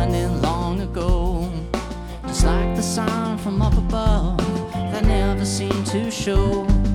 standing long ago, just like the sun from up above that never seemed to show.